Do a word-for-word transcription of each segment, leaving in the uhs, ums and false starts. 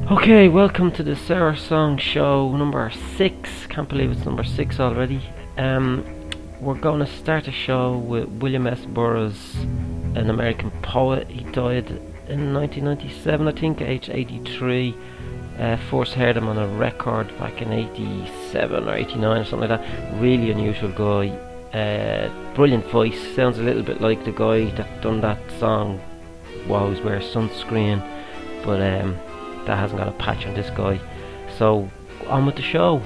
Okay, welcome to the Sarah Song Show number six. Can't believe it's number six already. Um, we're going to start a show with William S. Burroughs, an American poet. He died in nineteen ninety-seven, I think, age eighty-three. Uh, first heard him on a record back in eighty-seven or eighty-nine or something like that. Really unusual guy. Uh, brilliant voice. Sounds a little bit like the guy that done that song, Wows Wear Sunscreen. But um, that hasn't got a patch on this guy. So, on with the show.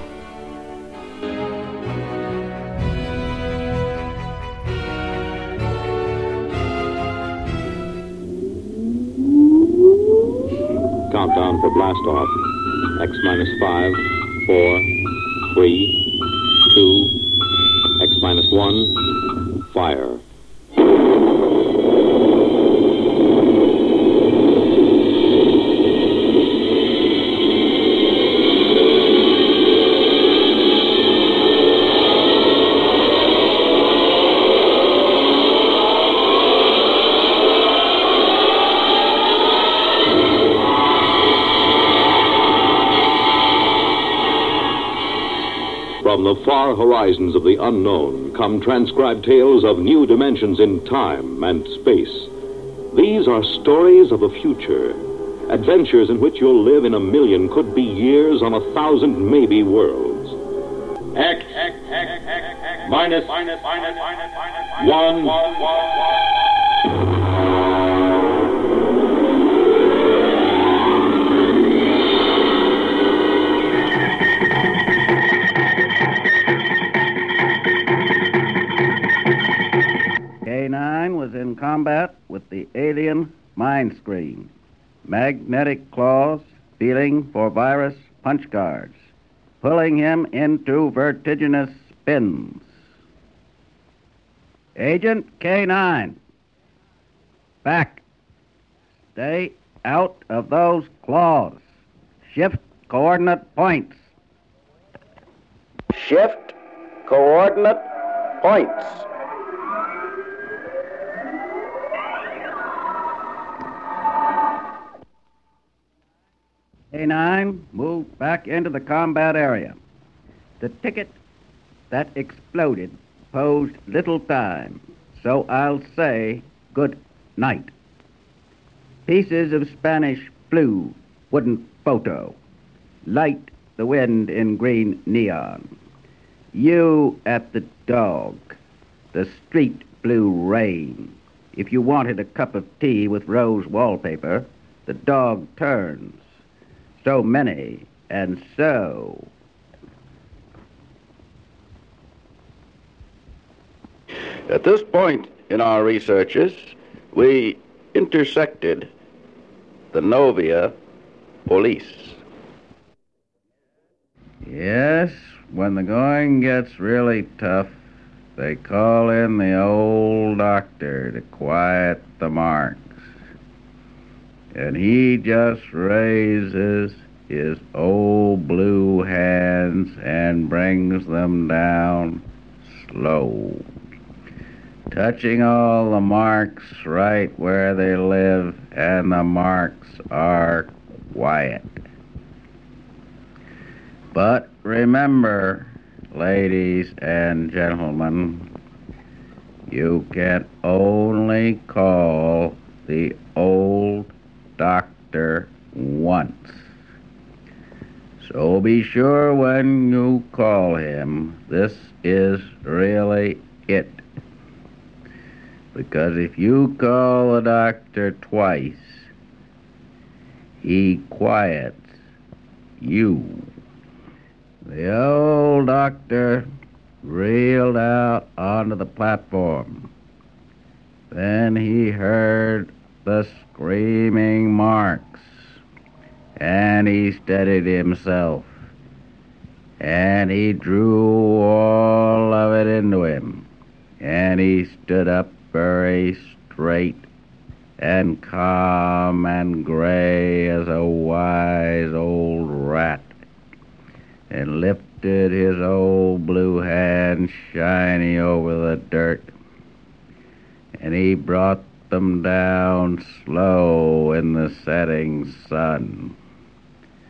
Countdown for blast off. X minus five, four, three, two, X minus one, fire. From the far horizons of the unknown come transcribed tales of new dimensions in time and space. These are stories of the future, adventures in which you'll live in a million, could be years, on a thousand maybe worlds. X, X, X, X, X minus, minus, minus, minus, minus, one, one, one, one. K nine was in combat with the alien mind screen, magnetic claws feeling for virus punch cards, pulling him into vertiginous spins. Agent K nine, back. Stay out of those claws. Shift coordinate points. Shift coordinate points. K nine moved back into the combat area. The ticket that exploded posed little time, so I'll say good night. Pieces of Spanish flu wouldn't photo. Light the wind in green neon. You at the dog. The street blue rain. If you wanted a cup of tea with rose wallpaper, the dog turns. So many, and so. At this point in our researches, we intersected the Novia police. Yes, when the going gets really tough, they call in the old doctor to quiet the marks. And he just raises his old blue hands and brings them down slow, touching all the marks right where they live, and the marks are quiet. But remember, ladies and gentlemen, you can only call the old doctor once. So be sure when you call him, this is really it. Because if you call the doctor twice, he quiets you. The old doctor reeled out onto the platform. Then he heard the screaming marks, and he steadied himself, and he drew all of it into him, and he stood up very straight and calm and gray as a wise old rat, and lifted his old blue hand shiny over the dirt, and he brought them down slow in the setting sun.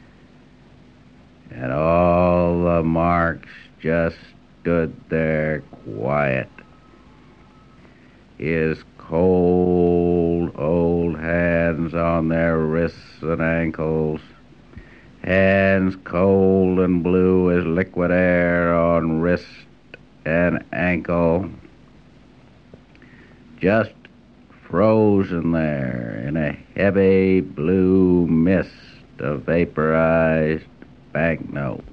and all the marks just stood there quiet. His cold old hands on their wrists and ankles, hands cold and blue as liquid air on wrist and ankle, just frozen there in a heavy blue mist of vaporized banknotes.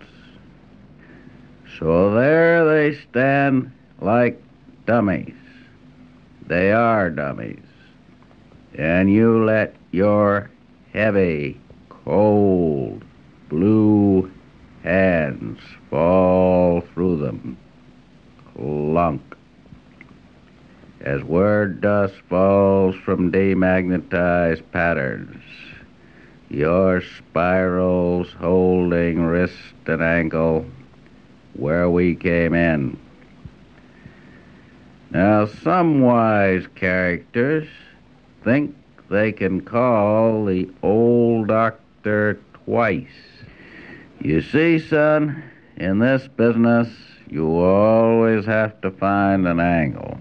So there they stand like dummies. They are dummies. And you let your heavy, cold, blue hands fall through them. Clunk. As word dust falls from demagnetized patterns, your spirals holding wrist and ankle where we came in. Now, some wise characters think they can call the old doctor twice. You see, son, in this business, you always have to find an angle.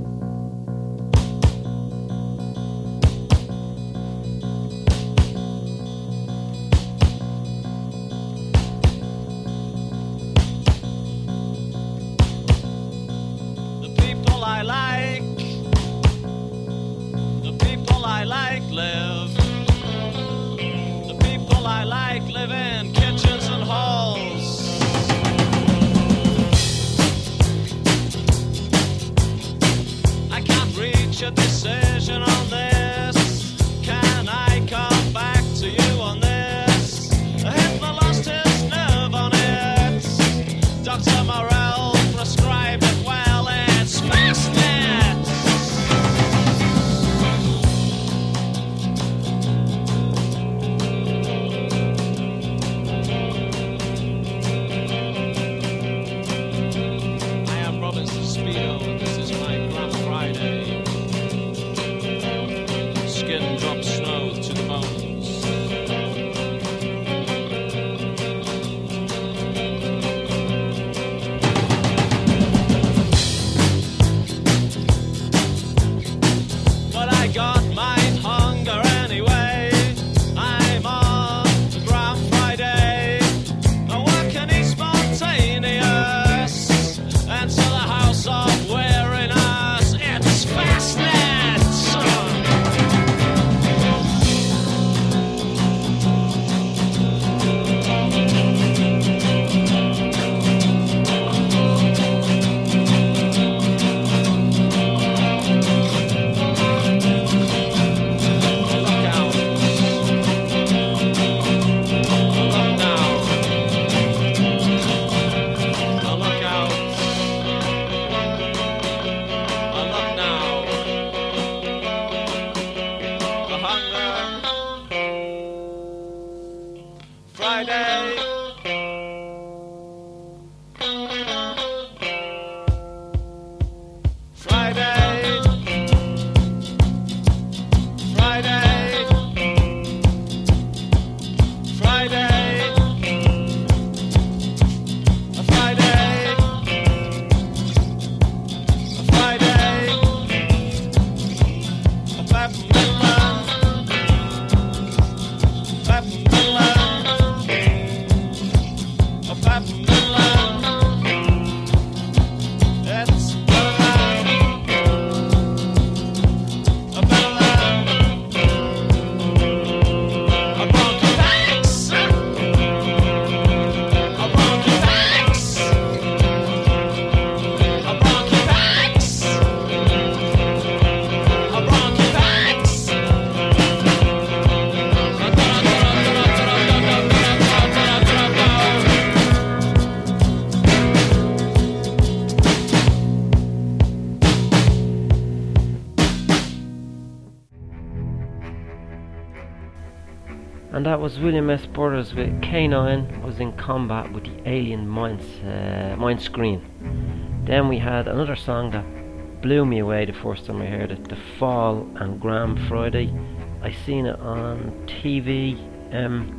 And that was William S. Burroughs with K nine was in combat with the alien minds, uh, mind screen. Then we had another song that blew me away the first time I heard it, The Fall and Graham Friday. I seen it on T V um,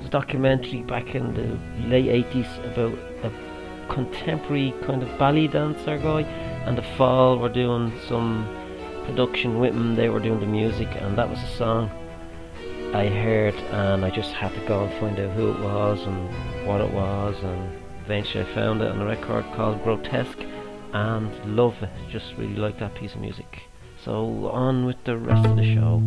was a documentary back in the late eighties about a contemporary kind of ballet dancer guy, and the Fall were doing some production with him. They were doing the music, and that was a song I heard, and I just had to go and find out who it was and what it was, and eventually I found it on a record called Grotesque, and love it. Just really like that piece of music. So on with the rest of the show.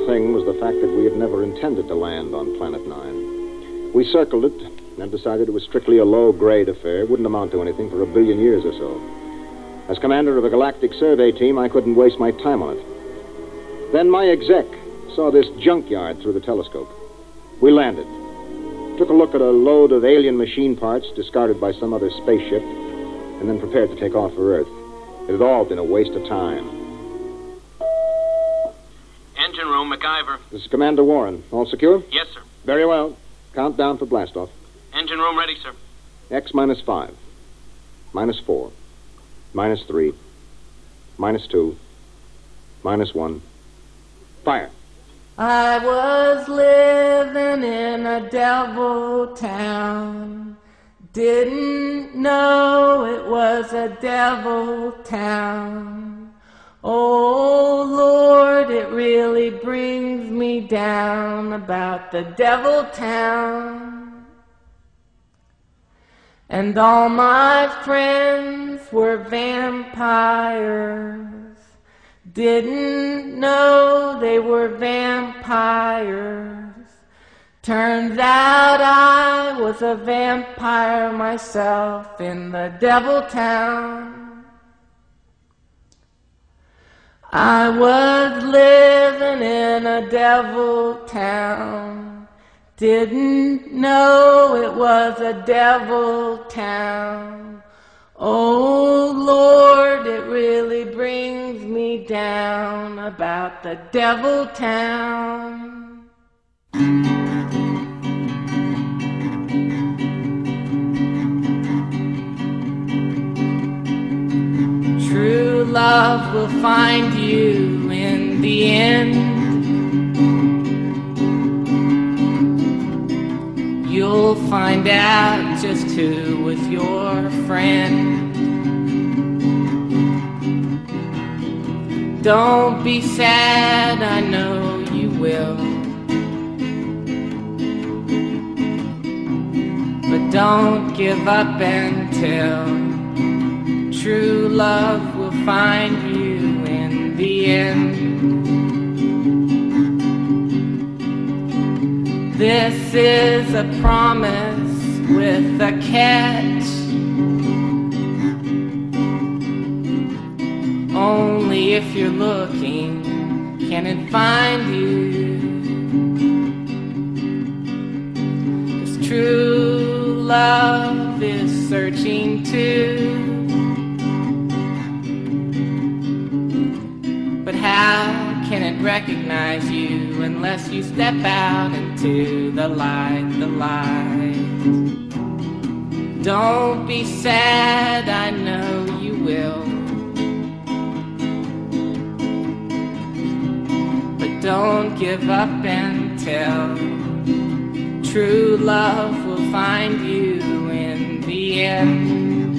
thing was the fact that we had never intended to land on Planet Nine. We circled it and decided it was strictly a low-grade affair, wouldn't amount to anything for a billion years or so. As commander of a galactic survey team, I couldn't waste my time on it. Then my exec saw this junkyard through the telescope. We landed, took a look at a load of alien machine parts discarded by some other spaceship, and then prepared to take off for Earth. It had all been a waste of time. Engine room, MacIver. This is Commander Warren. All secure? Yes, sir. Very well. Countdown for blastoff. Engine room ready, sir. X minus five. Minus four. Minus three. Minus two. Minus one. Fire. I was living in a devil town. Didn't know it was a devil town. Oh, Lord, it really brings me down about the devil town. And all my friends were vampires. Didn't know they were vampires. Turns out I was a vampire myself in the devil town. I was living in a devil town. Didn't know it was a devil town. Oh, Lord, it really brings me down about the devil town. True love will find you in the end. You'll find out just who was your friend. Don't be sad, I know you will. But don't give up until true love will find you in the end. This is a promise with a catch. Only if you're looking can it find you. 'Cause true love is searching too. But how can it recognize you unless you step out into the light, the light? Don't be sad, I know you will. But don't give up until true love will find you in the end.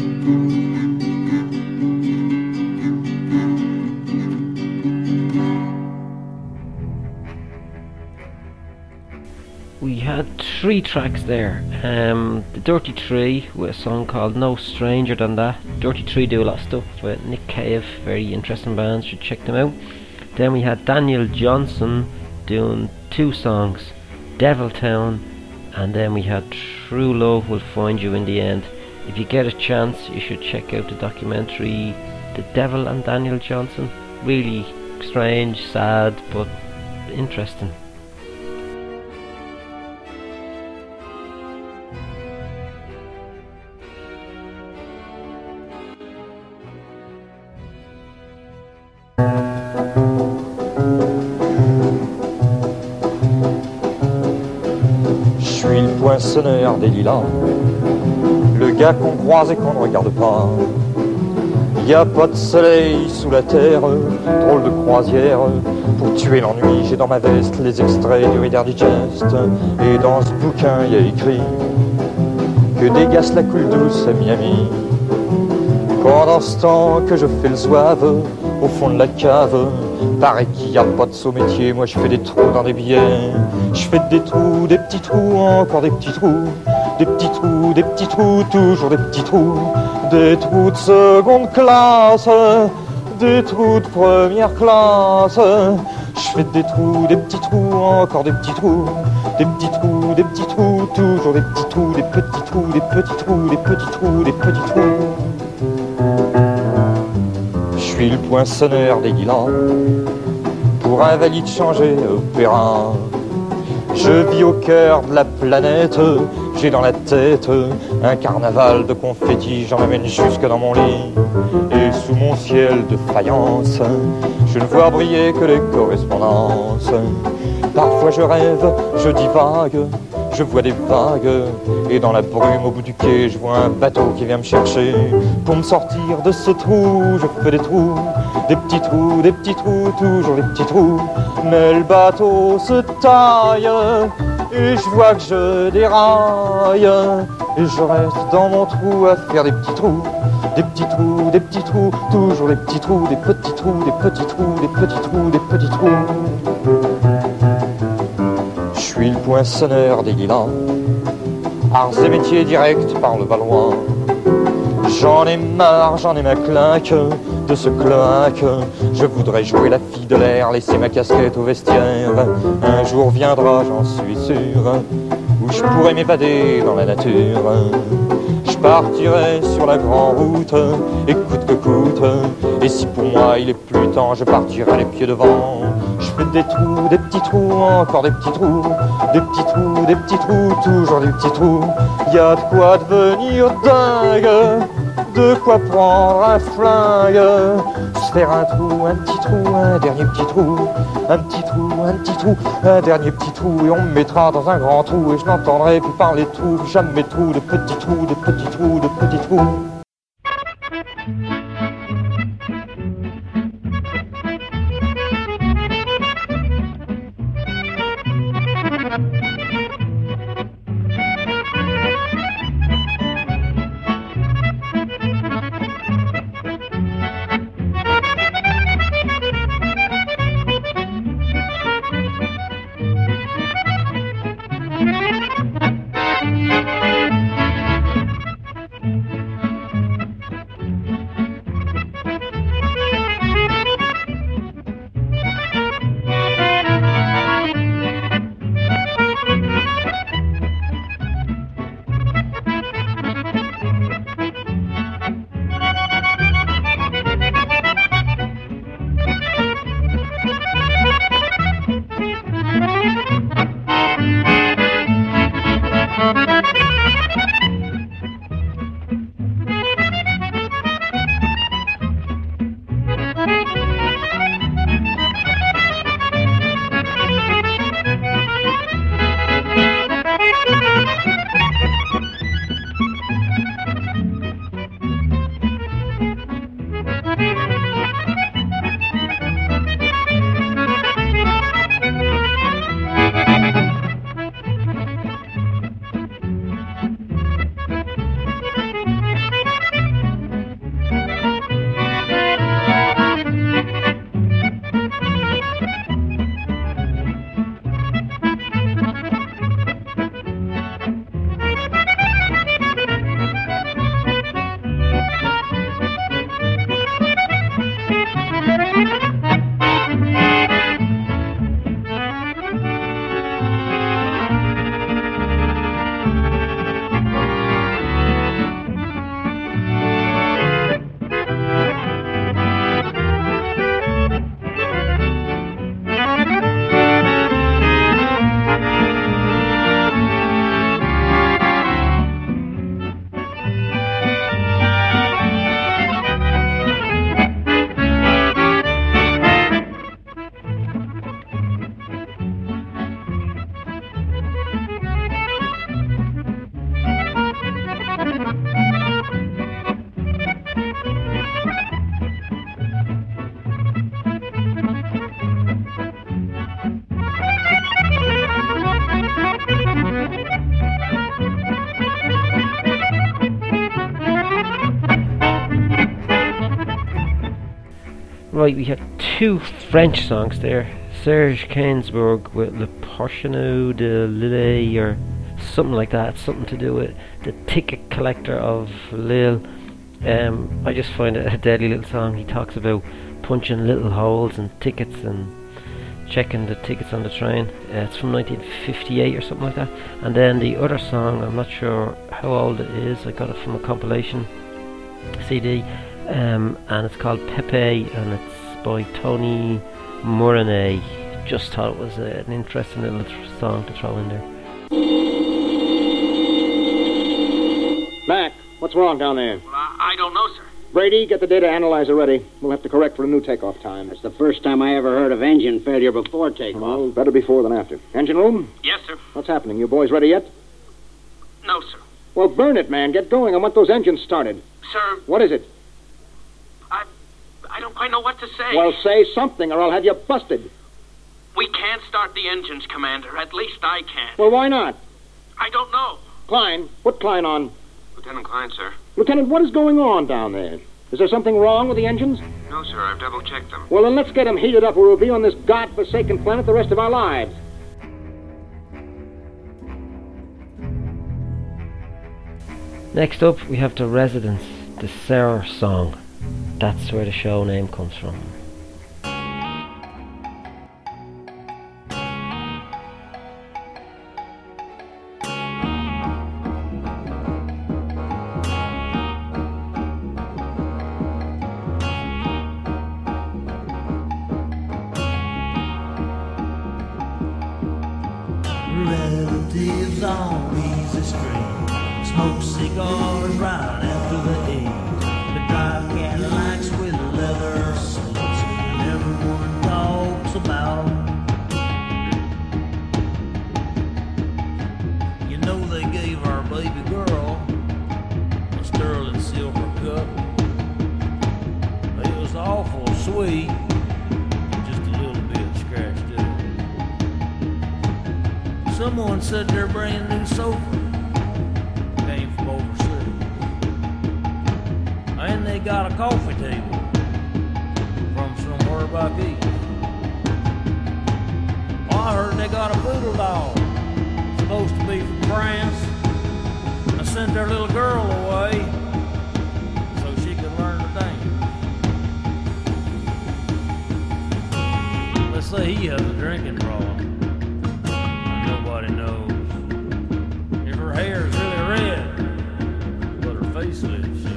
We had three tracks there. Um, the Dirty Three with a song called No Stranger Than That. Dirty Three do a lot of stuff with Nick Cave, very interesting bands, should check them out. Then we had Daniel Johnston doing two songs, Devil Town, and then we had True Love Will Find You in the End. If you get a chance, you should check out the documentary The Devil and Daniel Johnston. Really strange, sad, but interesting. Poinçonneur des lilas, le gars qu'on croise et qu'on ne regarde pas. Y a pas de soleil sous la terre, drôle de croisière. Pour tuer l'ennui, j'ai dans ma veste les extraits du Reader Digest. Et dans ce bouquin y a écrit que dégasse la coule douce à Miami. Pendant ce temps que je fais le zouave au fond de la cave, paraît qu'il n'y a pas de saut métier, moi je fais des trous dans des billets. Je fais des trous, des petits trous, encore des petits trous. Des petits trous, des petits trous, toujours des petits trous. Des trous de seconde classe, des trous de première classe. Je Je fais des trous, des petits trous, encore des petits trous, des petits trous, des petits trous, toujours des petits trous, des petits trous, des petits trous, des petits trous, des petits trous. Je suis le poinçonneur des guilans, pour un valide changé opéra. Je vis au cœur de la planète, j'ai dans la tête un carnaval de confettis, j'en amène jusque dans mon lit. Et sous mon ciel de faïence, je ne vois briller que les correspondances. Parfois je rêve, je divague, je vois des vagues, et dans la brume au bout du quai, je vois un bateau qui vient me chercher. Pour me sortir de ce trou, je fais des trous, des petits trous, des petits trous, toujours des petits trous. Mais le bateau se taille, et je vois que je déraille, et je reste dans mon trou à faire des petits trous, des petits trous, des petits trous, toujours des petits trous, des petits trous, des petits trous, des petits trous, des petits trous. Je suis le poinçonneur des guilans, arts et métiers directs par le Valois. J'en ai marre, j'en ai ma claque de ce cloaque. Je voudrais jouer la fille de l'air, laisser ma casquette au vestiaire. Un jour viendra, j'en suis sûr, où je pourrai m'évader dans la nature. Je partirai sur la grande route, et coûte que coûte. Et si pour moi il est plus temps, je partirai les pieds devant. Je fais des trous, des petits trous, encore des petits trous, des petits trous, des petits trous, toujours des petits trous. Y a de quoi devenir dingue, de quoi prendre un flingue, se faire un trou, un petit trou, un dernier petit trou, un petit trou, un petit trou, un dernier petit trou, et on me mettra dans un grand trou, et je n'entendrai plus parler de trous, jamais de trous, de petits trous, de petits trous, de petits trous. Right, we have two French songs there. Serge Gainsbourg with Le Porcheneau de Lille, or something like that, something to do with the ticket collector of Lille. Um, I just find it a deadly little song. He talks about punching little holes in tickets and checking the tickets on the train. Uh, it's from nineteen fifty-eight or something like that. And then the other song, I'm not sure how old it is. I got it from a compilation C D, um, and it's called Pepe, and it's by Tony Mouroney. Just thought it was uh, an interesting little th- song to throw in there. Mac, what's wrong down there? Well, I, I don't know, sir. Brady, get the data analyzer ready. We'll have to correct for a new takeoff time. That's the first time I ever heard of engine failure before takeoff. Well, better before than after. Engine room? Yes, sir. What's happening? You boys ready yet? No, sir. Well, burn it, man. Get going. I want those engines started. Sir, What is it? I I don't quite know what to say. Well, say something or I'll have you busted. We can't start the engines, Commander. At least I can't. Well, why not? I don't know. Klein, put Klein on. Lieutenant Klein, sir. Lieutenant, what is going on down there? Is there something wrong with the engines? No, sir. I've double-checked them. Well, then let's get them heated up or we'll be on this godforsaken planet the rest of our lives. Next up, we have The Residents, the Sarah song. That's where the show name comes from. Relatives on easy street smoke cigars right after the eat. They drive Cadillacs with leather seats, and everyone talks about 'em. You know they gave our baby girl a sterling silver cup. It was awful sweet, just a little bit scratched up. Someone said their brand new sofa came from overseas. And they got a coffee table from somewhere back east. Well, I heard they got a poodle dog, supposed to be from France. I sent their little girl away so she could learn to dance. Let's say he has a drinking problem. Nobody knows if her hair is really red, but her facelift shows.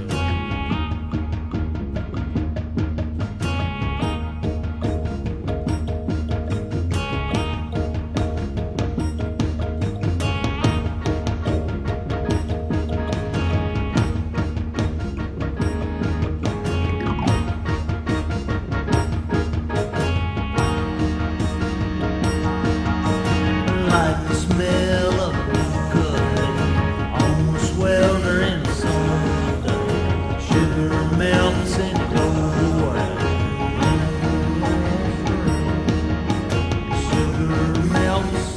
Like the smell of coffee on the swelter in the summer day. Sugar melts and it goes away. Sugar melts,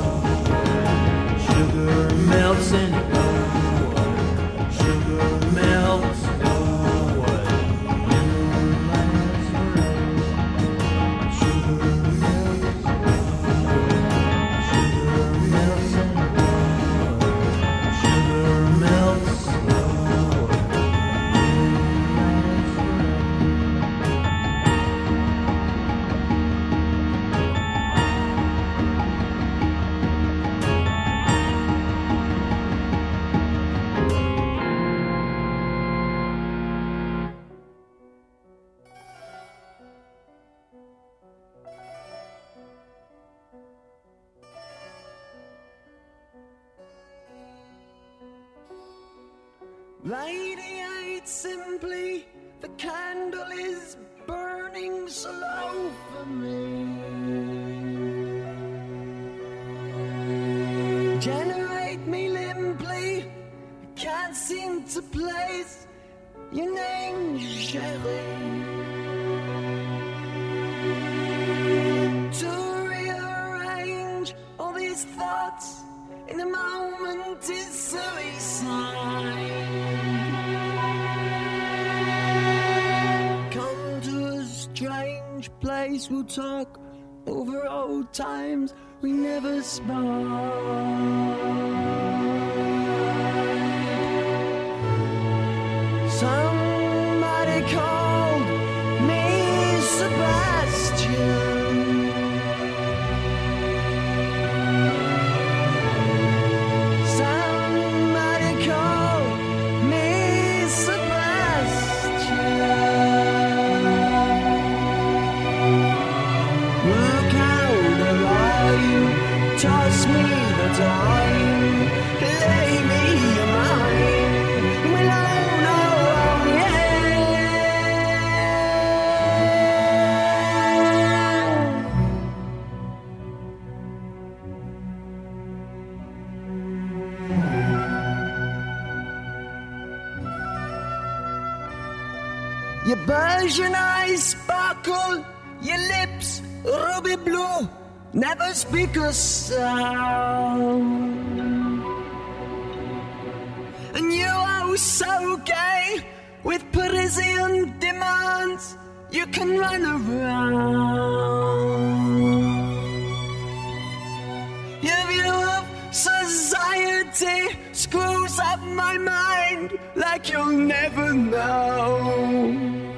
sugar melts and it goes away. Sugar melts, goes away. Sugar melts. Radiate simply, the candle is burning slow for me. Generate me limply, I can't seem to place your name, Sherry. To rearrange all these thoughts in a moment is suicide. Come to a strange place, we'll talk over old times we never spoke. Somebody called me Sebastian. Your Persian eyes sparkle, your lips ruby blue, never speak a sound. And you are so gay with Parisian demands, you can run around. Your view of society screws up my mind like you'll never know.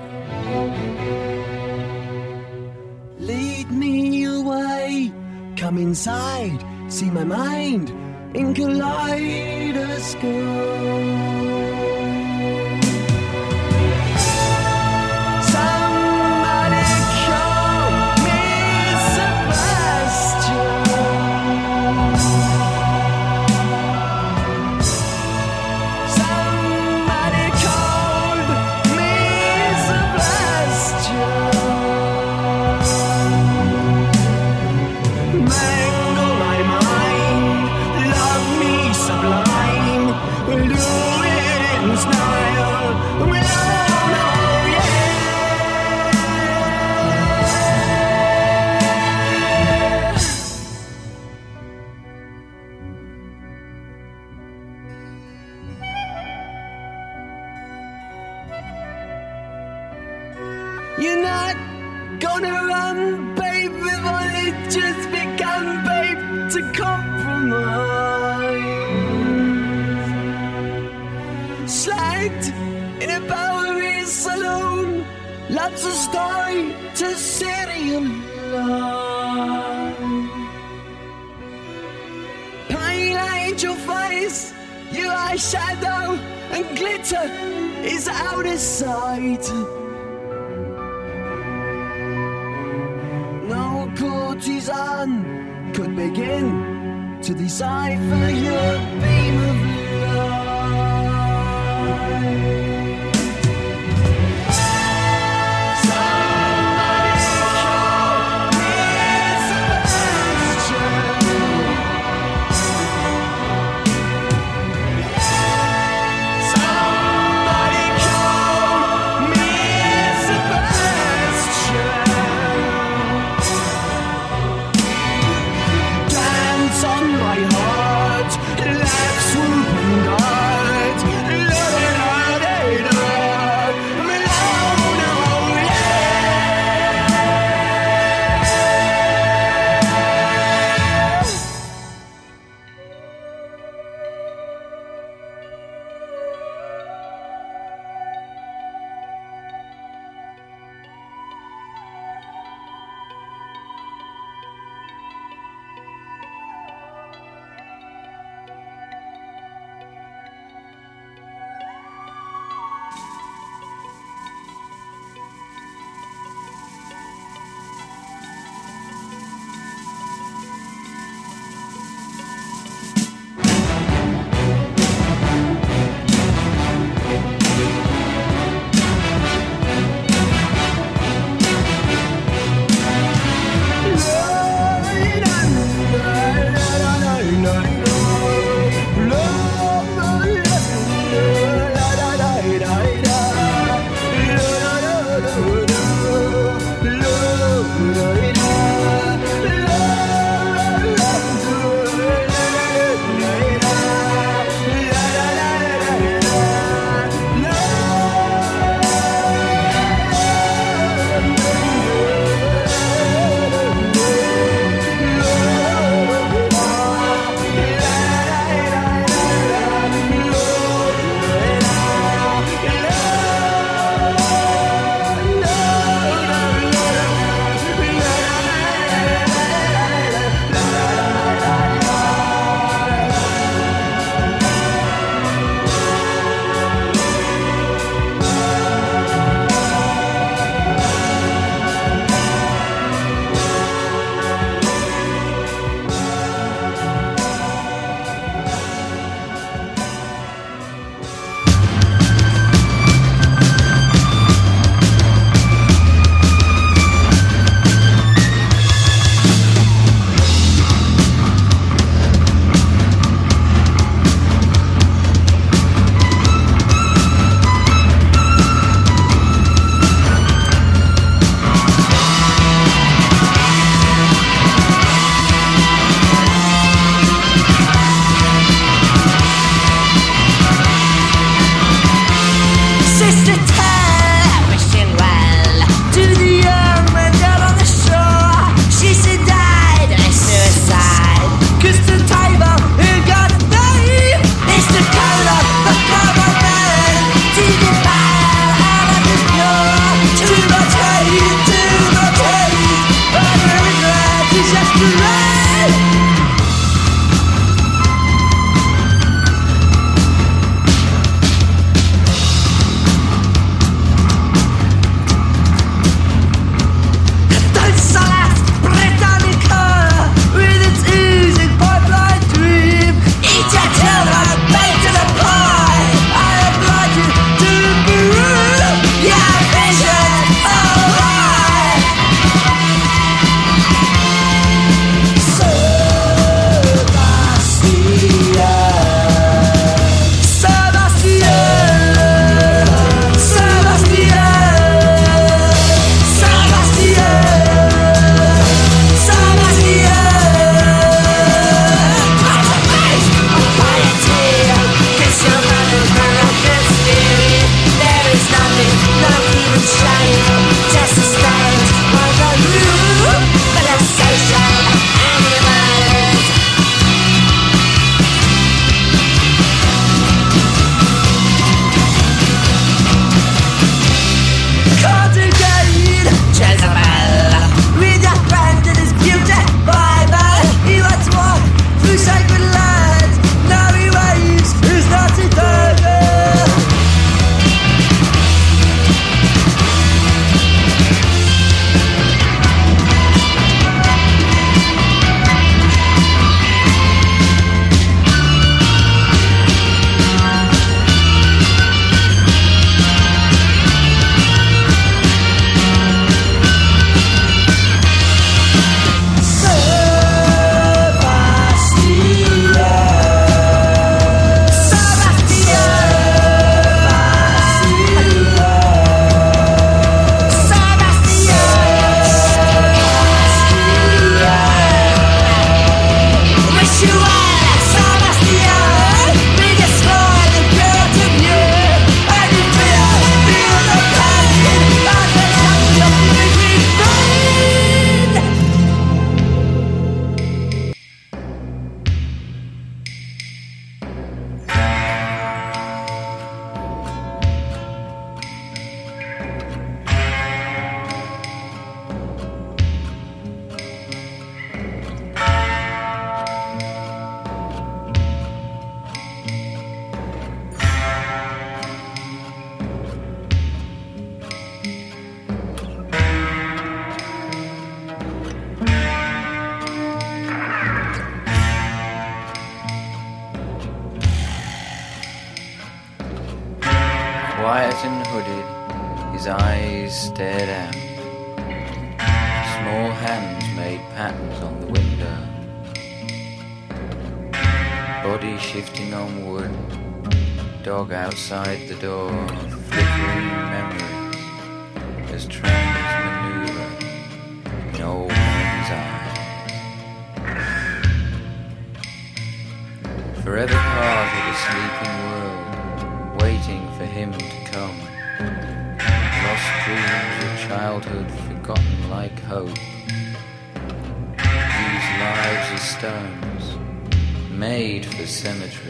Lead me away, come inside, see my mind in kaleidoscope. You're not gonna run, babe, we've only just begun, babe, to compromise. Slagged in a Bowery saloon, loves a story to serialize. Pale angel face, your eyeshadow and glitter is out of sight. No courtesan could begin to decipher your beam of light. Laughs will Quiet and hooded, his eyes stared out. Small hands made patterns on the window. Body shifting on wood. Dog outside the door, flickering memories as trains maneuver in old man's eyes. Forever part of a sleeping world, waiting for him to come. Lost dreams of childhood forgotten like hope. These lives are stones, made for cemeteries.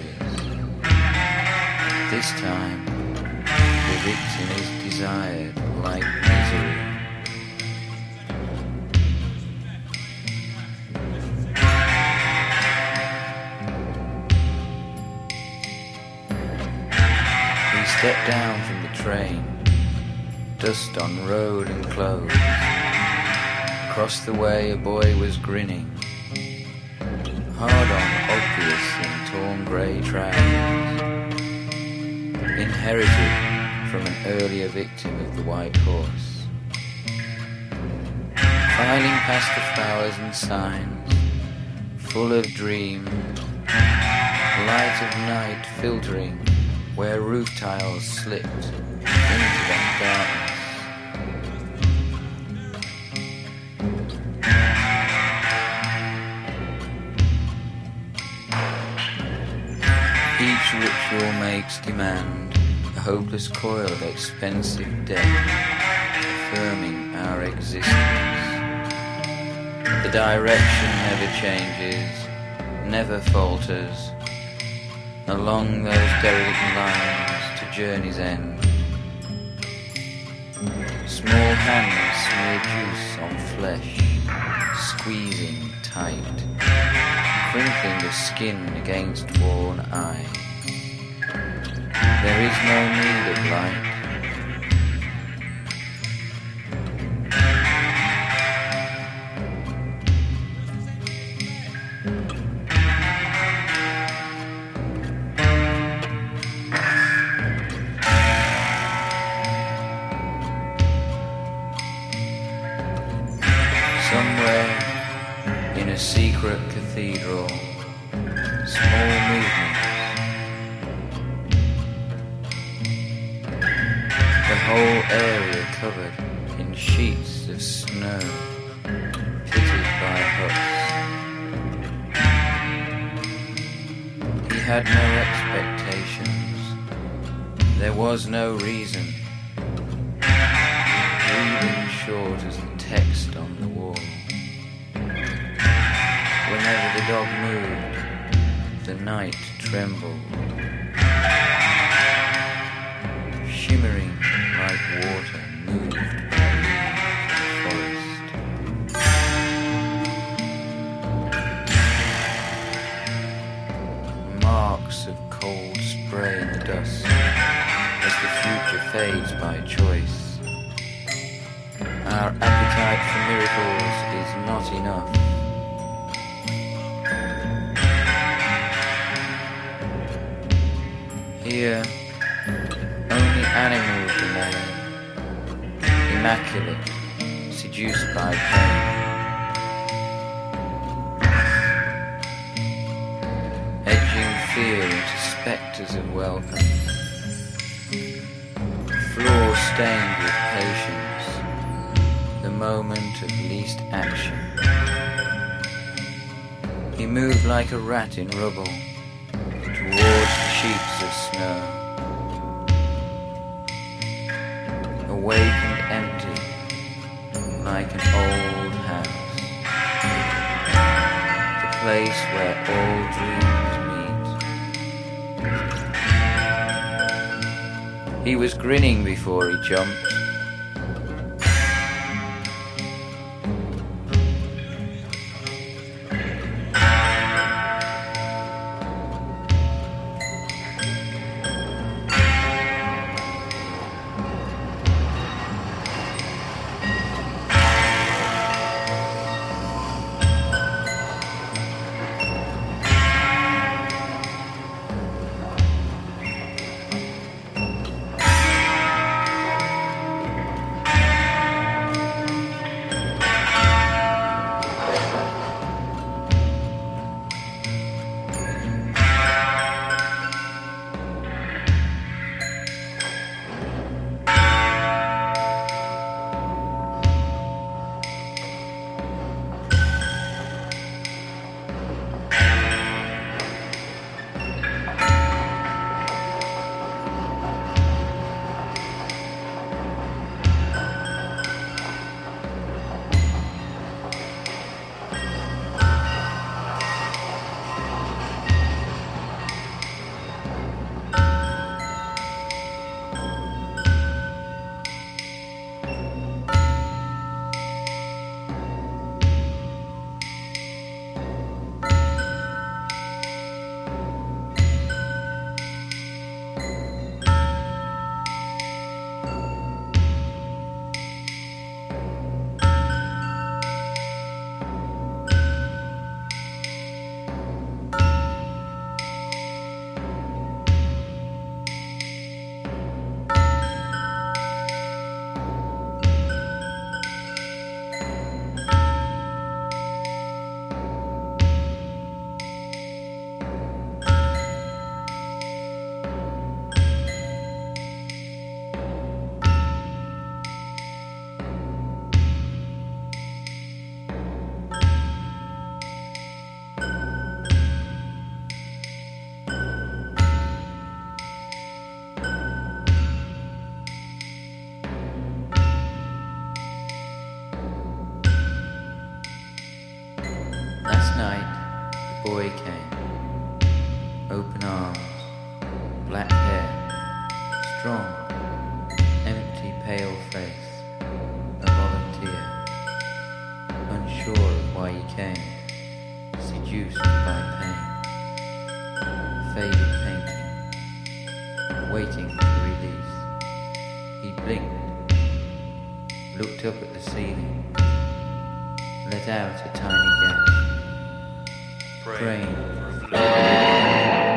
This time, the victim is desired like misery. He stepped down from the train, dust on road and clothes. Across the way a boy was grinning, hard on, obvious in torn grey trousers. Inherited from an earlier victim of the white horse. Filing past the flowers and signs, full of dreams, light of night filtering where roof tiles slipped into that darkness. Each ritual makes demand, a hopeless coil of expensive debt, affirming our existence. The direction never changes, never falters, along those derelict lines to journey's end. Small hands smear juice on flesh, squeezing tight, crinkling the skin against worn eye. There is no need of light. Somewhere in a secret cathedral, small movements. The whole area covered in sheets of snow, pitted by huts. He had no expectations. There was no reason. Breathing short as the text on the wall. Whenever the dog moved, the night trembled. Shimmering like water moved by the forest. Marks of cold spray in the dust as the future fades by choice. Our appetite for miracles is not enough. Here, only animals remain, immaculate, seduced by pain. Edging fear into spectres of welcome. Floor stained with patience, the moment of least action. He moved like a rat in rubble, towards the sheets of snow. Awake and empty, like an old house. The place where all dreams meet. He was grinning before he jumped. boy came. Open arms, black hair, strong, empty, pale face, a volunteer, unsure of why he came, seduced by pain, faded painting, waiting to release. He blinked, looked up at the ceiling, let out a tiny gasp, praying for flood.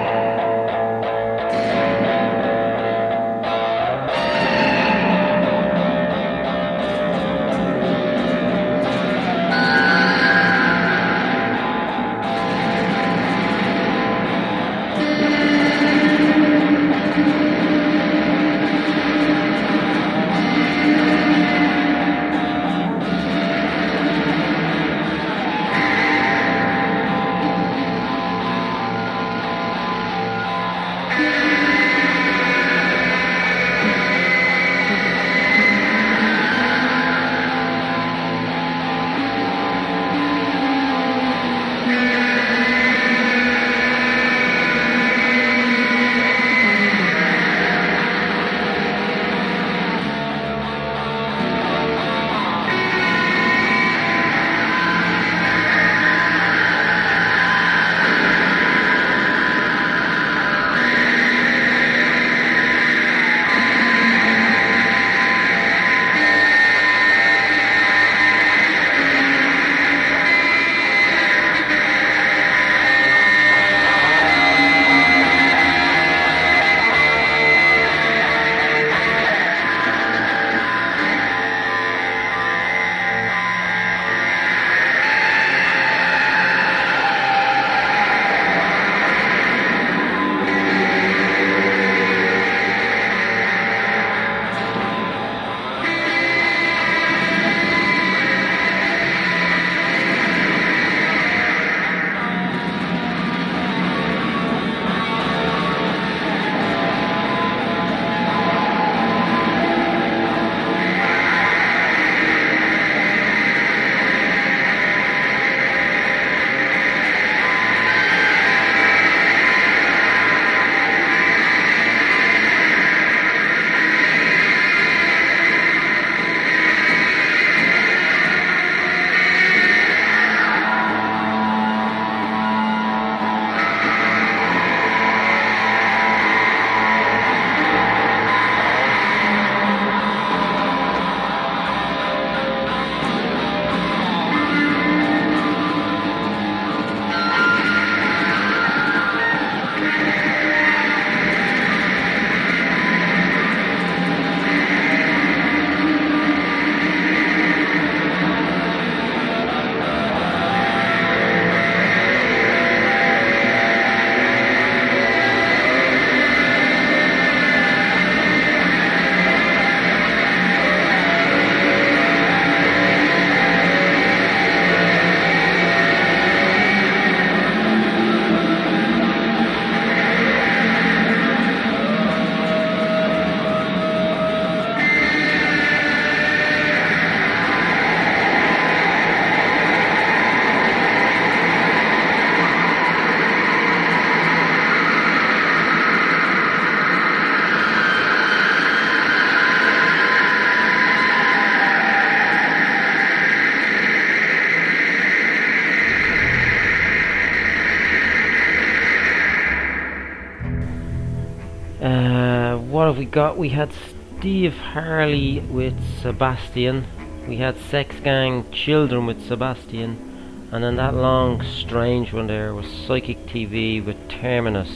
what have we got? We had Steve Harley with Sebastian. We had Sex Gang Children with Sebastian. And then that long strange one there was Psychic T V with Terminus.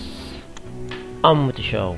On with the show.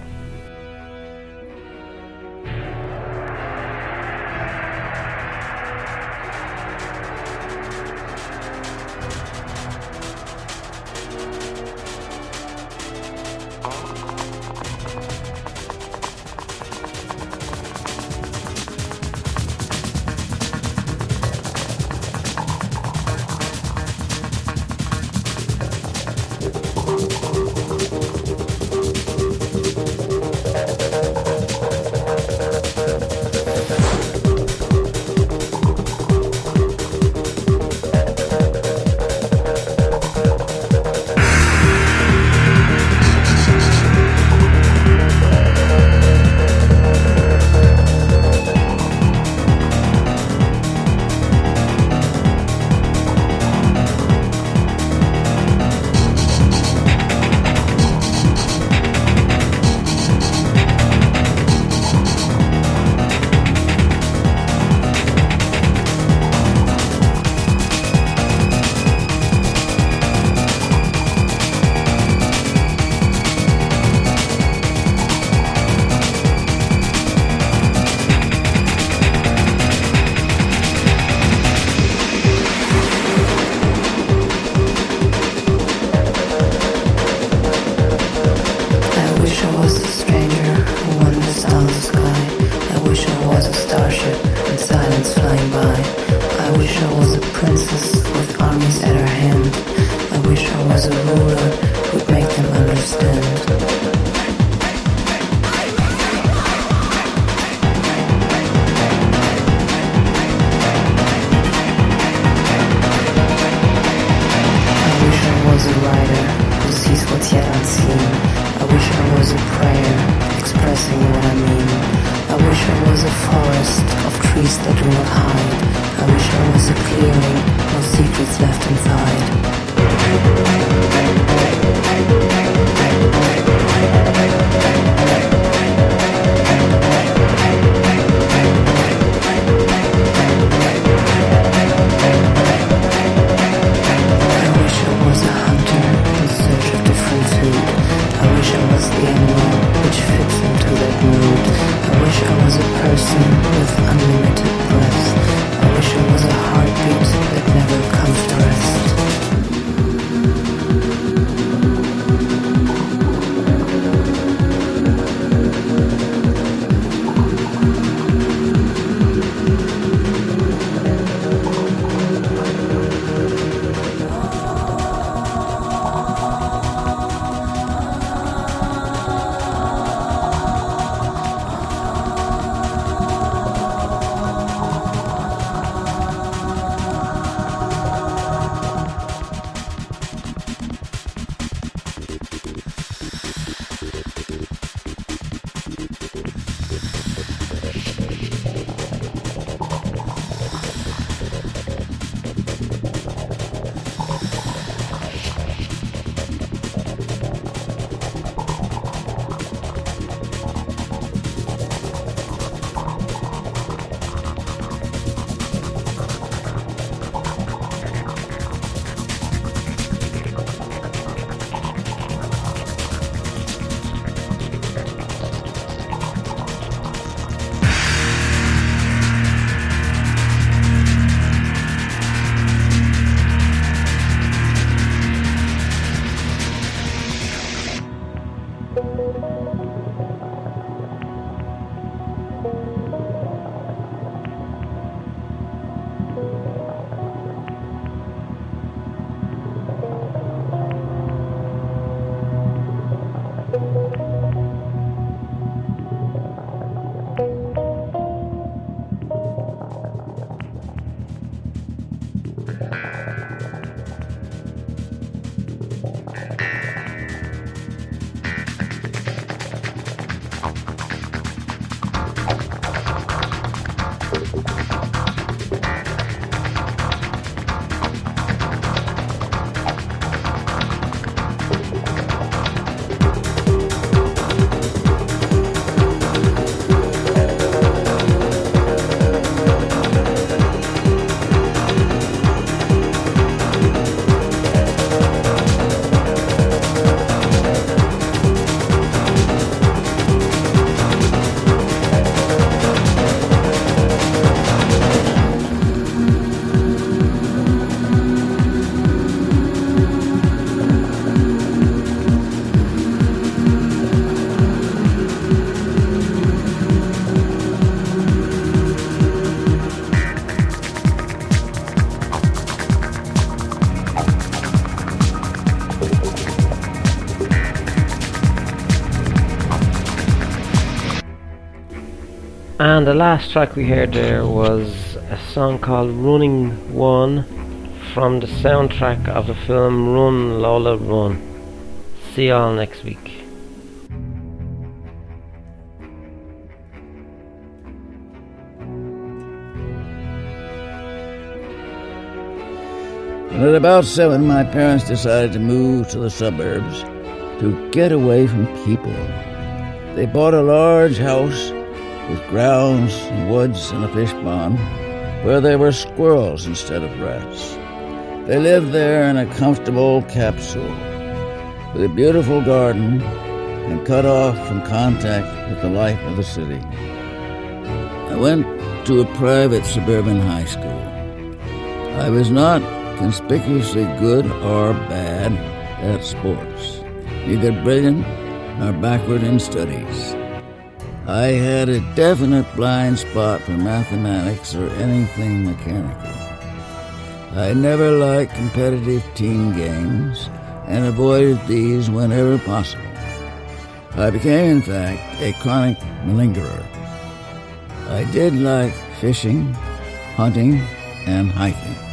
dream. I wish I was a forest of trees that do not hide. I wish I was a clearing, no secrets left inside. I wish I was a hunter in search of different food. I wish I was the animal which fits into that mood. I wish I was a person with unlimited breath. I wish I was a heartbeat that never comes to rest. And the last track we heard there was a song called Running One from the soundtrack of the film Run Lola Run. See you all next week. At about seven, my parents decided to move to the suburbs to get away from people. They bought a large house with grounds and woods and a fish pond where there were squirrels instead of rats. They lived there in a comfortable capsule with a beautiful garden and cut off from contact with the life of the city. I went to a private suburban high school. I was not conspicuously good or bad at sports, neither brilliant nor backward in studies. I had a definite blind spot for mathematics or anything mechanical. I never liked competitive team games and avoided these whenever possible. I became, in fact, a chronic malingerer. I did like fishing, hunting, and hiking.